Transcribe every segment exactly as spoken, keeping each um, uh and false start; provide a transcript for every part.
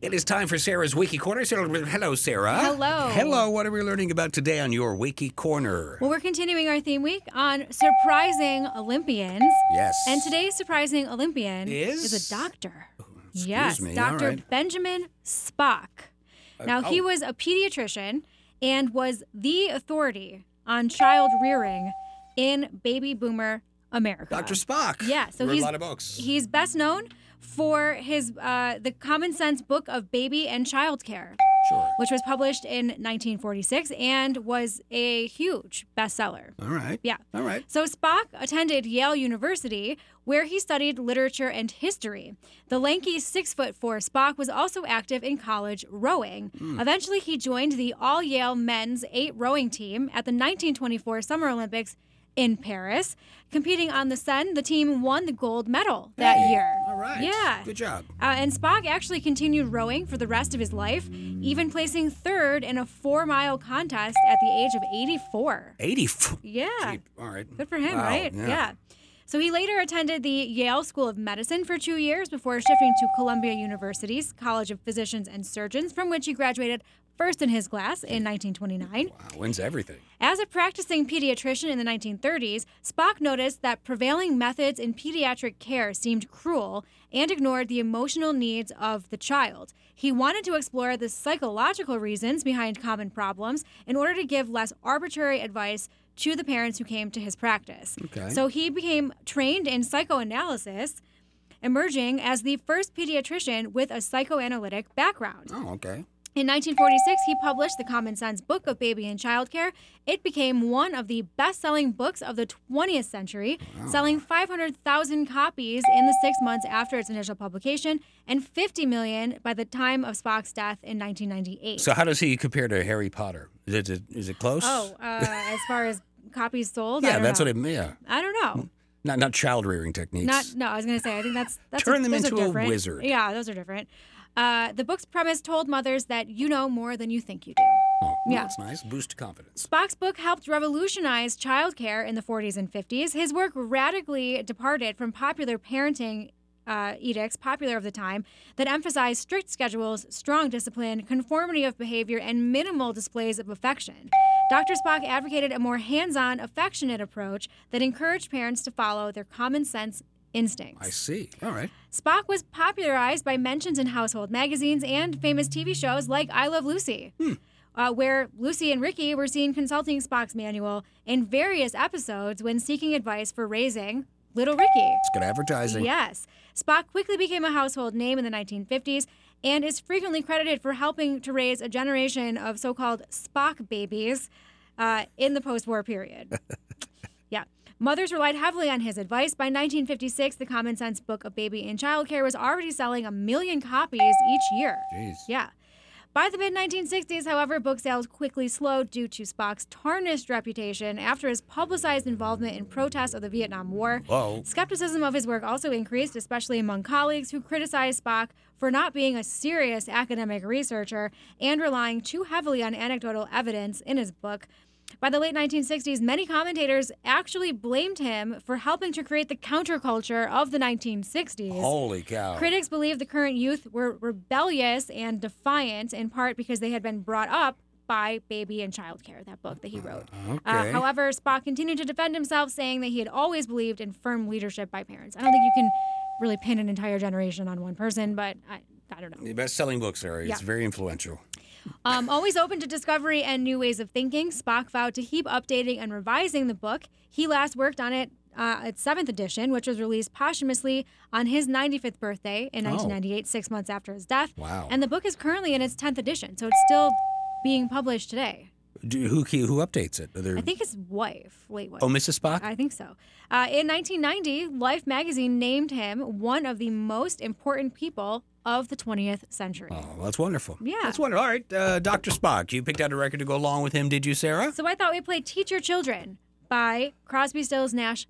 It is time for Sarah's Wiki Corner. Sarah, hello, Sarah. Hello. Hello. What are we learning about today on your Wiki Corner? Well, we're continuing our theme week on surprising Olympians. Yes. And today's surprising Olympian is, is a doctor. Excuse yes, me. Doctor All right. Benjamin Spock. Uh, now, he oh. was a pediatrician and was the authority on child rearing in baby boomer America. Doctor Spock. Yeah, so Wrote he's a lot of books. He's best known for his uh, the Common Sense Book of Baby and Child Care, Sure. which was published in nineteen forty-six and was a huge bestseller. All right. Yeah. All right. So Spock attended Yale University, where he studied literature and history. The lanky six foot four Spock was also active in college rowing. Mm. Eventually, he joined the all-Yale men's eight rowing team at the nineteen twenty-four Summer Olympics in Paris. Competing on the Seine, the team won the gold medal that Hey, year. All right. Yeah. Good job. Uh, and Spock actually continued rowing for the rest of his life, even placing third in a four-mile contest at the age of eighty-four. eighty-four. Yeah. Gee, all right. Good for him, Wow, right? Yeah. So he later attended the Yale School of Medicine for two years before shifting to Columbia University's College of Physicians and Surgeons, from which he graduated first in his class in nineteen twenty-nine. Wow. Wins everything. As a practicing pediatrician in the nineteen thirties, Spock noticed that prevailing methods in pediatric care seemed cruel and ignored the emotional needs of the child. He wanted to explore the psychological reasons behind common problems in order to give less arbitrary advice to the parents who came to his practice. Okay. So he became trained in psychoanalysis, emerging as the first pediatrician with a psychoanalytic background. Oh, okay. In nineteen forty-six, he published the Common Sense Book of Baby and Child Care. It became one of the best-selling books of the twentieth century, Wow. selling five hundred thousand copies in the six months after its initial publication and fifty million by the time of Spock's death in nineteen ninety-eight. So how does he compare to Harry Potter? Is it, is it close? oh, uh, as far as copies sold, I Yeah, don't that's know. what it, yeah. I don't know. Not, not child rearing techniques. Not no, I was gonna say I think that's that's Turn them those are into a different. wizard. Yeah, those are different. Uh, the book's premise told mothers that you know more than you think you do. Oh, Yeah. That's nice. Boost confidence. Spock's book helped revolutionize childcare in the forties and fifties. His work radically departed from popular parenting uh, edicts, popular of the time, that emphasized strict schedules, strong discipline, conformity of behavior, and minimal displays of affection. Doctor Spock advocated a more hands-on, affectionate approach that encouraged parents to follow their common sense instincts. I see. All right. Spock was popularized by mentions in household magazines and famous T V shows like I Love Lucy, Hmm. uh, where Lucy and Ricky were seen consulting Spock's manual in various episodes when seeking advice for raising little Ricky. It's good advertising. Yes. Spock quickly became a household name in the nineteen fifties and is frequently credited for helping to raise a generation of so-called Spock babies uh, in the post-war period. Yeah. Mothers relied heavily on his advice. By nineteen fifty-six, the Common Sense Book of Baby and Child Care was already selling a million copies each year. Jeez. Yeah. By the mid nineteen sixties, however, book sales quickly slowed due to Spock's tarnished reputation after his publicized involvement in protests of the Vietnam War. Whoa. Skepticism of his work also increased, especially among colleagues who criticized Spock for not being a serious academic researcher and relying too heavily on anecdotal evidence in his book. By the late nineteen sixties, many commentators actually blamed him for helping to create the counterculture of the nineteen sixties. Holy cow. Critics believe the current youth were rebellious and defiant, in part because they had been brought up by Baby and Child Care, that book that he wrote. Okay. Uh, however, Spock continued to defend himself, saying that he had always believed in firm leadership by parents. I don't think you can really pin an entire generation on one person, but I, I don't know. The best-selling book, Sarah. It's Yeah. very influential. Um, always open to discovery and new ways of thinking, Spock vowed to keep updating and revising the book. He last worked on it, uh, its seventh edition, which was released posthumously on his ninety-fifth birthday in Oh. nineteen ninety-eight, six months after his death. Wow. And the book is currently in its tenth edition, so it's still being published today. Do, who who updates it? Are there, I think his wife, late wife. oh, Missus Spock? I think so. Uh, in nineteen ninety, Life magazine named him one of the most important people of the twentieth century. Oh, that's wonderful. Yeah. That's wonderful. All right, uh, Doctor Spock, you picked out a record to go along with him, did you, Sarah? So I thought we'd play Teach Your Children by Crosby, Stills, Nash,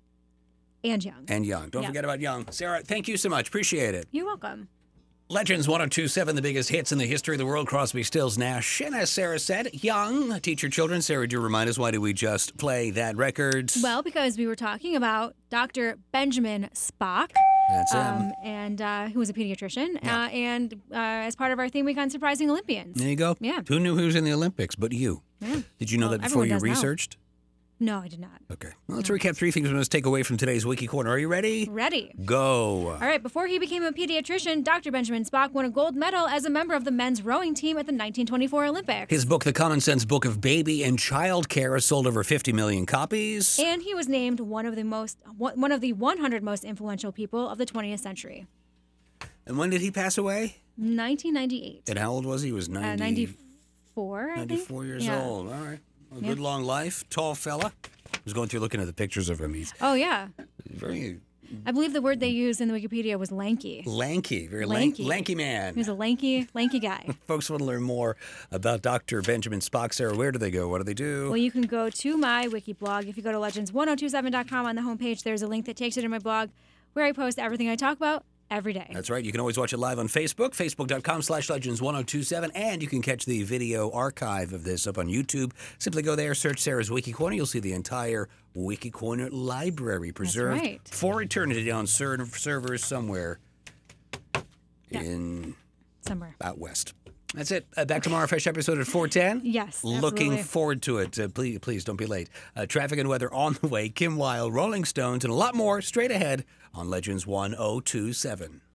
and Young. And Young. Don't Yeah. forget about Young. Sarah, thank you so much. Appreciate it. You're welcome. Legends one oh two point seven, the biggest hits in the history of the world. Crosby, Stills, Nash. And as Sarah said, Young. Teach your children. Sarah, do remind us, why did we just play that record? Well, because we were talking about Doctor Benjamin Spock. That's him. um, and uh, who was a pediatrician. Yeah. Uh, and uh, as part of our theme week on Surprising Olympians. There you go. Yeah. Who knew who was in the Olympics but you? Yeah. Did you know Well, that before everyone you does now. researched? No, I did not. Okay. Well, let's recap three things we must take away from today's Wiki Corner. Are you ready? Ready. Go. All right, before he became a pediatrician, Doctor Benjamin Spock won a gold medal as a member of the men's rowing team at the nineteen twenty-four Olympics. His book, The Common Sense Book of Baby and Child Care, has sold over fifty million copies. And he was named one of the most one of the one hundred most influential people of the twentieth century. And when did he pass away? nineteen ninety-eight. And how old was he? He was Uh, ninety, ninety-four, I think. ninety-four years Yeah. old. All right. A Yeah. good long life. Tall fella. I was going through looking at the pictures of him. He's Oh, yeah. very I believe the word they used in the Wikipedia was lanky. lanky. Very Lanky. lanky, lanky man. He was a lanky, lanky guy. Folks want to learn more about Doctor Benjamin Spock. Sarah, where do they go? What do they do? Well, you can go to my wiki blog. If you go to legends ten twenty-seven dot com on the homepage, there's a link that takes you to my blog where I post everything I talk about every day. That's right. You can always watch it live on Facebook, facebook.com slash legends1027. And you can catch the video archive of this up on YouTube. Simply go there, search Sarah's Wiki Corner. You'll see the entire Wiki Corner library preserved right. for eternity on ser- servers somewhere Yeah. in Somewhere. out west. That's it. Uh, back tomorrow, fresh episode at four ten. Yes, Looking absolutely. forward to it. Uh, please, please don't be late. Uh, traffic and weather on the way. Kim Wilde, Rolling Stones, and a lot more straight ahead on Legends ten twenty-seven.